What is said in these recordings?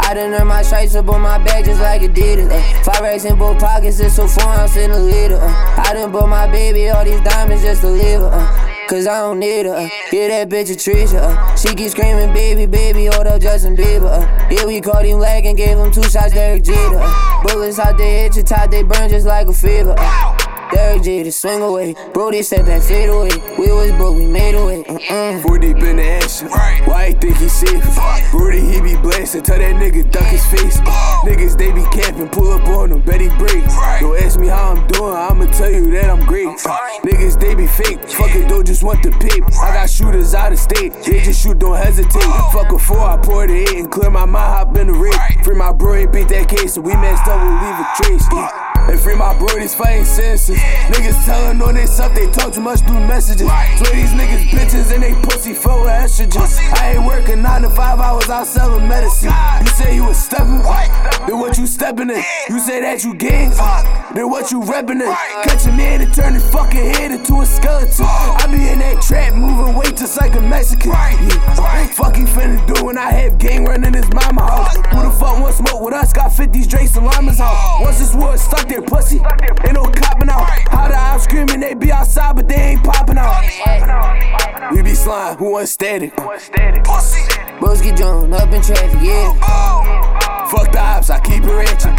I done earned my stripes up on my back just like Adidas. 5 racks in both pockets, it's so 4 ounce in a liter. I done bought my baby all these diamonds just to live her. Cause I don't need her. Yeah, that bitch a Trisha. She keep screaming, baby, baby, hold up, Justin Bieber. Yeah, we caught him lagging, gave him 2 shots, Derek Jeter. Bullets out they hit your top, they burn just like a fever. Derek Jeter, swing away. Brody step back, fade away. We was broke, we made away. 4 deep in the action. Why he think he safe? Brody, he be blasting, tell that nigga duck his face. Niggas, they be camping, pull up on him, bet he break. Don't ask me how I'm doing, I'ma tell you that I'm great. Niggas, they be fake, fuck it, don't just want the pape. I got shooters out of state, they just shoot, don't hesitate. Fuck a 4, I pour the 8 and clear my mind, hop in the race. Free my bro, ain't beat that case, so we messed up, we'll leave a trace. And free my bro, these fighting senses. Niggas telling on they stuff, they talk too much through messages. Swear these niggas bitches and they pussy full with estrogen. I ain't working 9 to 5 hours out selling medicine. You say you was stepping, then what you stepping in? You say that you gang, then what you reppin' in? Catch a man and turn his fucking head into a skeleton. I be in that trap moving weight just like a Mexican. Fuck he finna do when I have gang running his mama house. Who the fuck want smoke with us? Got 50s, Drakes, and Llamas house. Once this wood stuck their pussy, ain't no copping out. How the ops screaming, they be outside, but they ain't popping out. We be slime, who want static? Bulls get drawn up in traffic, yeah. Fuck the ops, I keep it ratchet.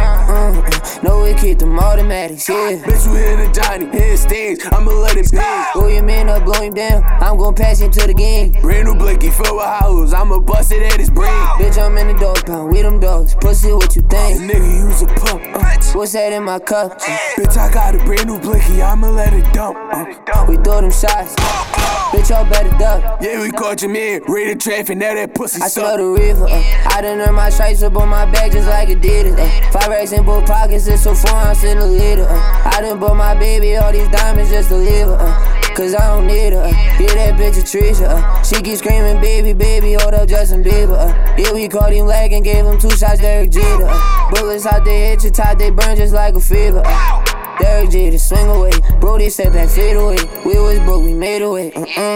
No, we keep them automatics, yeah. Bitch, you hit a Johnny, hit stage, I'ma let it bang. Blow your man up, blow him down, I'm gon' pass him to the game. Brand new Blicky, filled with hollows, I'ma bust it at his brain. Bitch, I'm in the dog pound, we them dogs, pussy, what you think? Nigga, use a pump. What's that in my cup? Bitch, I got a brand new Blicky, I'ma let it dump. We throw them shots, bitch, y'all better duck. Yeah, we caught your man, raided traffic, now that pussy I suck. smell the river, I done earned my stripes up on my back just like Adidas. 5 racks in both pockets, it's so 4 ounce in a liter. I done bought my baby all these diamonds just to live her. Cause I don't need her. Yeah, that bitch a Trisha. She keep screaming, baby, baby, hold up, Justin Bieber. Yeah, we caught him lagging, gave him 2 shots, Derek Jeter. Bullets out they hit your top, they burn just like a fever. Derek Jeter, swing away. Brody step back, fade away. We was broke, we made away.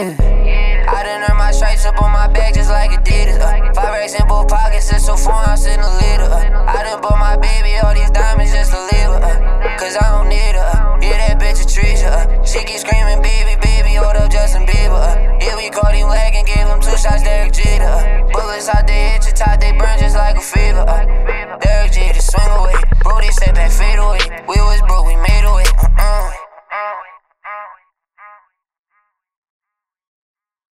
I done earned my stripes up on my back just like Adidas. 5 racks in both pockets, it's so 4 ounce in a liter. I done bought my baby all these diamonds just to live her. Cause I don't need her. Yeah, that bitch a Trisha. She keep screaming, baby, baby, hold up, Justin Bieber. Yeah, we caught him lagging, gave him 2 shots, Derek Jeter. Bullets out they hit your top, they burn just like a fever. Derek Jeter, swing away.